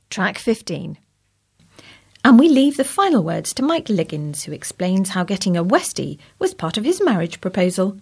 Track 15. And we leave the final words to Mike Liggins, who explains how getting a Westie was part of his marriage proposal.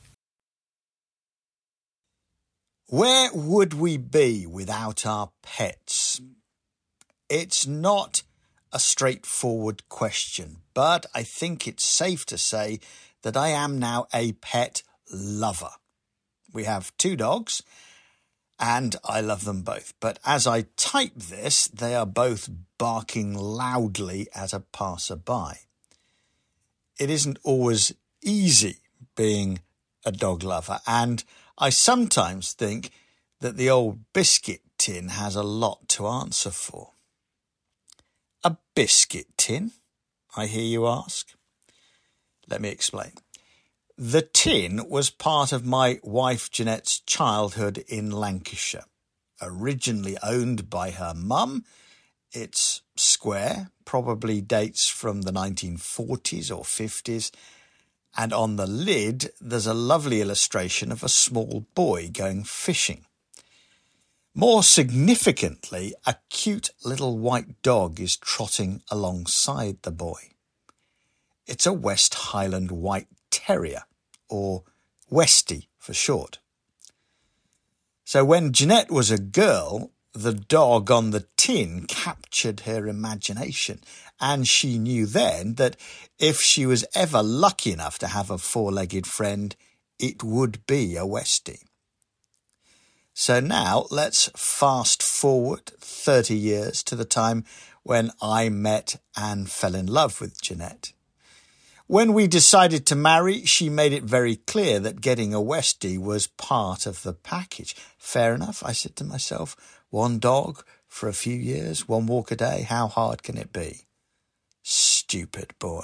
Where would we be without our pets? It's not a straightforward question, but I think it's safe to say that I am now a pet lover. We have 2 dogs, and I love them both. But as I type this, they are both barking loudly at a passerby. It isn't always easy being a dog lover, and I sometimes think that the old biscuit tin has a lot to answer for. A biscuit tin, I hear you ask? Let me explain. The tin was part of my wife Jeanette's childhood in Lancashire. Originally owned by her mum, it's square, probably dates from the 1940s or 50s, and on the lid there's a lovely illustration of a small boy going fishing. More significantly, a cute little white dog is trotting alongside the boy. It's a West Highland White Terrier, or Westie for short. So when Jeanette was a girl, the dog on the tin captured her imagination, and she knew then that if she was ever lucky enough to have a 4-legged friend, it would be a Westie. So now let's fast forward 30 years to the time when I met and fell in love with Jeanette. When we decided to marry, she made it very clear that getting a Westie was part of the package. Fair enough, I said to myself. 1 dog for a few years, 1 walk a day, how hard can it be? Stupid boy.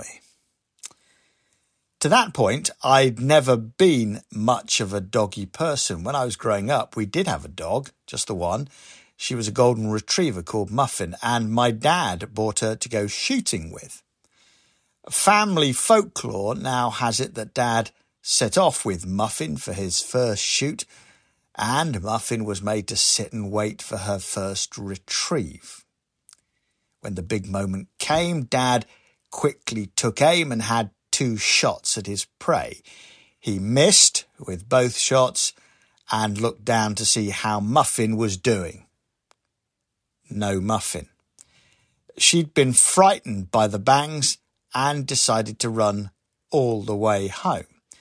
To that point, I'd never been much of a doggy person. When I was growing up, we did have a dog, just the one. She was a golden retriever called Muffin, and my dad bought her to go shooting with. Family folklore now has it that Dad set off with Muffin for his first shoot, and Muffin was made to sit and wait for her first retrieve. When the big moment came, Dad quickly took aim and had 2 shots at his prey. He missed with both shots and looked down to see how Muffin was doing. No Muffin. She'd been frightened by the bangs and decided to run all the way home.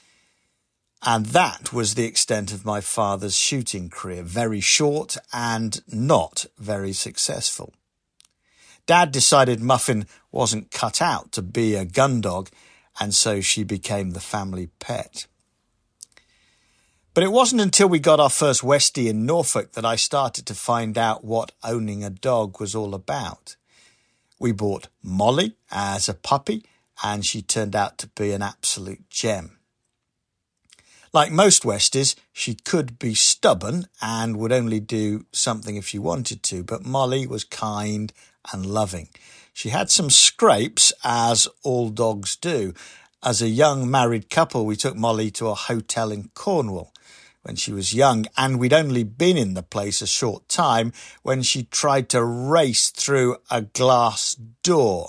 And that was the extent of my father's shooting career, very short and not very successful. Dad decided Muffin wasn't cut out to be a gun dog, and so she became the family pet. But it wasn't until we got our first Westie in Norfolk that I started to find out what owning a dog was all about. We bought Molly as a puppy, and she turned out to be an absolute gem. Like most Westies, she could be stubborn and would only do something if she wanted to, but Molly was kind and loving. She had some scrapes, as all dogs do. As a young married couple, we took Molly to a hotel in Cornwall when she was young, and we'd only been in the place a short time when she tried to race through a glass door.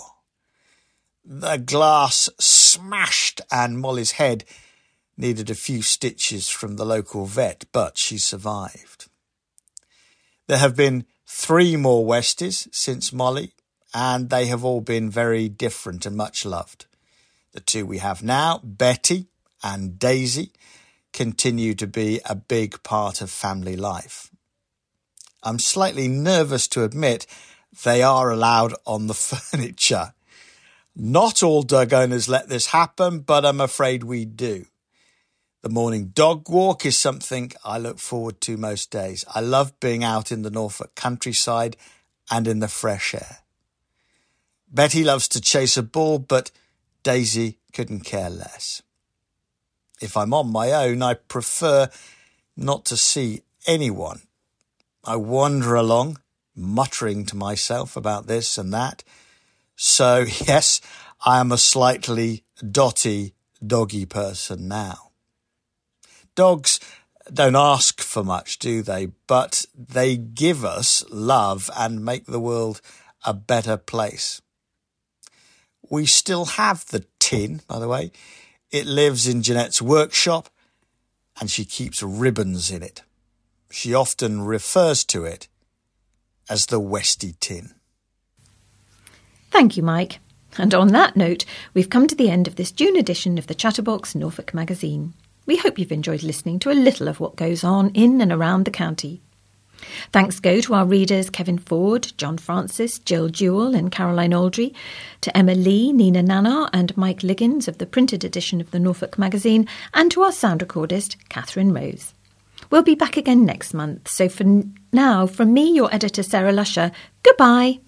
The glass smashed and Molly's head needed a few stitches from the local vet, but she survived. There have been 3 more Westies since Molly, and they have all been very different and much loved. The 2 we have now, Betty and Daisy, continue to be a big part of family life. I'm slightly nervous to admit they are allowed on the furniture. Not all dog owners let this happen, but I'm afraid we do. The morning dog walk is something I look forward to most days. I love being out in the Norfolk countryside and in the fresh air. Betty loves to chase a ball, but Daisy couldn't care less. If I'm on my own, I prefer not to see anyone. I wander along, muttering to myself about this and that. So, yes, I am a slightly doggy person now. Dogs don't ask for much, do they? But they give us love and make the world a better place. We still have the tin, by the way. It lives in Jeanette's workshop and she keeps ribbons in it. She often refers to it as the Westy tin. Thank you, Mike. And on that note, we've come to the end of this June edition of the Chatterbox Norfolk magazine. We hope you've enjoyed listening to a little of what goes on in and around the county. Thanks go to our readers Kevin Ford, John Francis, Jill Jewell and Caroline Aldry, to Emma Lee, Nina Nanar and Mike Liggins of the printed edition of the Norfolk magazine, and to our sound recordist, Catherine Rose. We'll be back again next month, so for now, from me, your editor Sarah Lusher, goodbye.